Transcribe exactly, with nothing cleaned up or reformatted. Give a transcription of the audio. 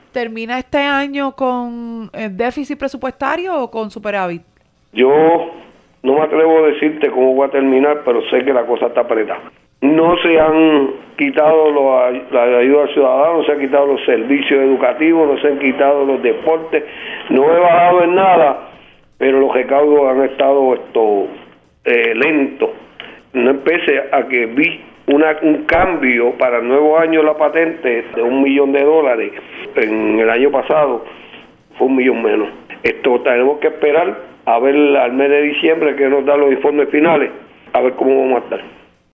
¿termina este año con eh, déficit presupuestario o con superávit? Yo no me atrevo a decirte cómo va a terminar, pero sé que la cosa está apretada. No se han quitado los, la ayuda al ciudadano, no se han quitado los servicios educativos, no se han quitado los deportes, no he bajado en nada, pero los recaudos han estado esto eh, lentos. No empecé a que vi una, un cambio para el nuevo año la patente de un millón de dólares. En el año pasado fue un millón menos. Esto tenemos que esperar a ver al mes de diciembre que nos dan los informes finales, a ver cómo vamos a estar.